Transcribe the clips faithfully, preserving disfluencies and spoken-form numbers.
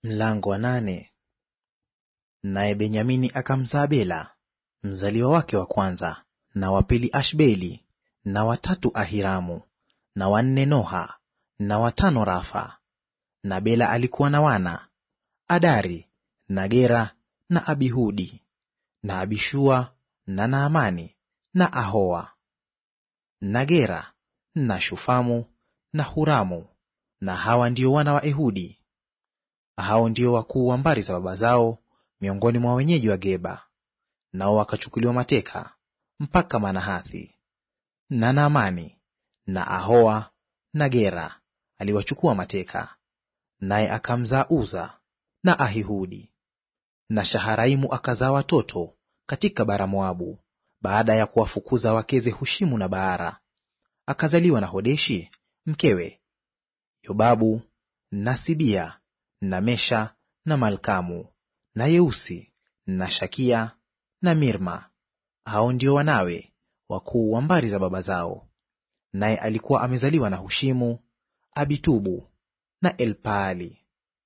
Mlango wa nane. Naye Benyamini akamzaa Bela mzaliwa wake wa kwanza, na wa pili Ashbeli, na watatu Ahiramu, na wanne Noha, na watano Rafa. Na Bela alikuwa na wana Adari na Gera na Abihudi na Abishua na Naamani na Ahoa na Gera na Shufamu na Huramu. Na hawa ndio wana wa Ehudi. Hao ndio wakuu wa mbari za baba zao miongoni mwa wenyeji wa Geba. Nao wakachukuliwa mateka mpaka Manahathi. Na Naamani na Ahoa na Gera aliwachukua mateka, naye akamzaa Uza na Ahihudi. Na Shaharaimu akazaa watoto katika bara Moabu, baada ya kuwafukuza wakeze Hushimu na Baara. Akazaliwa na Hodeshi mkewe Yobabu na Sibia na Mesha na Malkamu na Yeusi na Shakia na Mirma. Hao ndio wanawe wakuu wa mbari za baba zao. Naye alikuwa amezaliwa na Hushimu, Abitubu na Elpaali.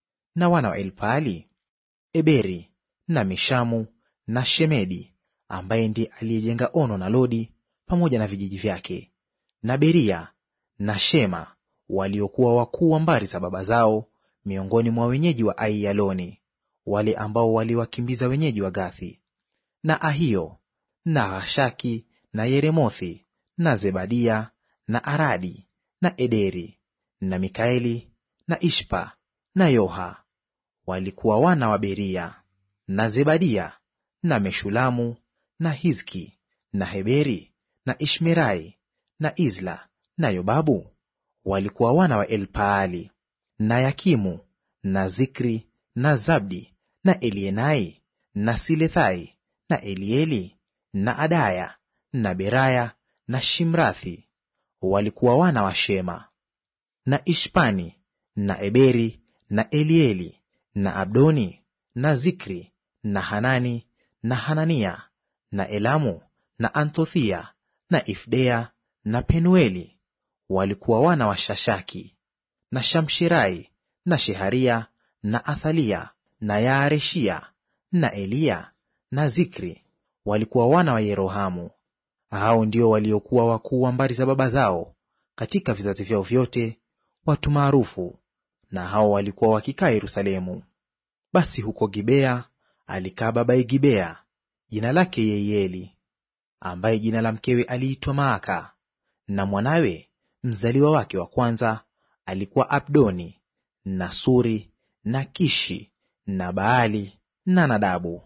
Na wana wa Elpaali, Eberi na Mishamu na Shemedi, ambaye ndiye aliyejenga Ono na Lodi pamoja na vijiji vyake, na Beria na Shema, waliokuwa wakuu wa mbari za baba zao miongoni mwa wenyeji wa Aiyaloni, wale ambao waliwakimbiza wenyeji wa Gathi. Na Ahio na Hashaki na Yeremothi na Zebadia na Aradi na Ederi na Mikaeli na Ishpa na Yoha, walikuwa wana wa Beria. Na Zebadia na Meshulamu na Hizki na Heberi na Ishmerai na Izla na Yobabu walikuwa wana wa Elpaali. Na Yakimu na Zikri na Zabdi na Elienai na Silethai na Elieli na Adaya na Beraya na Shimrathi walikuwa wana wa Shema. Na Ishpani na Eberi na Elieli na Abdoni na Zikri na Hanani na Hanania na Elamu na Anthothia na Ifdea na Penueli walikuwa wana wa Shashaki. Na Shamshirai na Sheharia na Athalia na Yaareshia na Eliya na Zikri walikuwa wana wa Yerohamu. Hao ndio waliokuwa wakuu wa mbari za baba zao katika vizazi vyao vyote, watu maarufu, na hao walikuwa wakikaa Yerusalemu. Basi huko Gibea alikaa babaye Gibea, jina lake Yeieli, ambaye jina la mkewe aliitwa Maaka, na mwanawe mzaliwa wake wa kwanza alikuwa Abdoni na Suri na Kishi na Baali na Nadabu.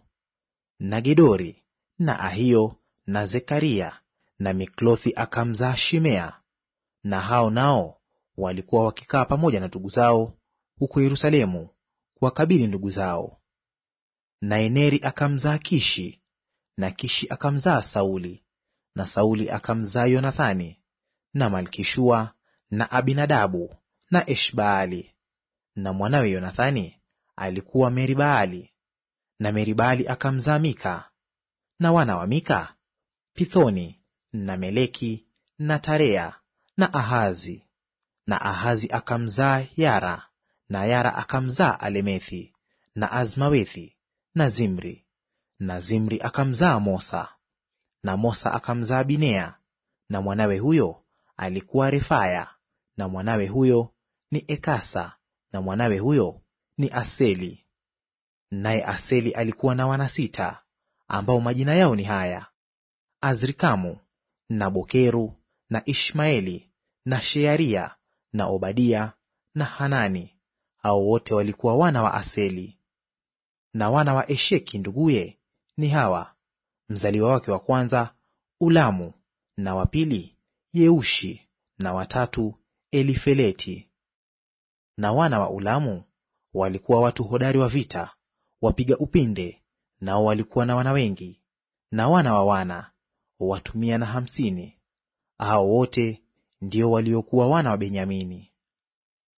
Na Gedori na Ahio na Zekaria na Miklothi akamzaa Shimea. Na hao nao walikuwa wakikaa pamoja na ndugu zao huko Yerusalemu kuwakabili ndugu zao. Na Eneri akamzaa Kishi, na Kishi akamzaa Sauli, na Sauli akamzaa Yonathani na Malkishua na Abinadabu na Eshbaali. Na mwanawe Yonathani alikuwa Meribaali, na Meribaali akamzaa Mika. Na wana wa Mika, Pithoni na Meleki na Tarea na Ahazi. Na Ahazi akamzaa Yara, na Yara akamzaa Alemethi na Azmawethi na Zimri. Na Zimri akamzaa Mosa, na Mosa akamzaa Binea, na mwanawe huyo alikuwa Refaya, na mwanawe huyo ni Ekasa, na mwanawe huyo ni Aseli. Naye Aseli alikuwa na wana sita, ambao majina yao ni haya: Azrikamu na Bokeru na Ishmaeli na Shearia na Obadia na Hanani. Hao wote walikuwa wana wa Aseli. Na wana wa Esheki nduguye ni hawa: mzaliwa wake wa kwanza Ulamu, na wa pili Yeushi, na watatu Elifeleti. Na wana wa Ulamu walikuwa watu hodari wa vita, wapiga upinde, nao walikuwa na wana wengi. Na wana wa wana watu mia na hamsini. Hao wote ndio waliokuwa wana wa Benyamini.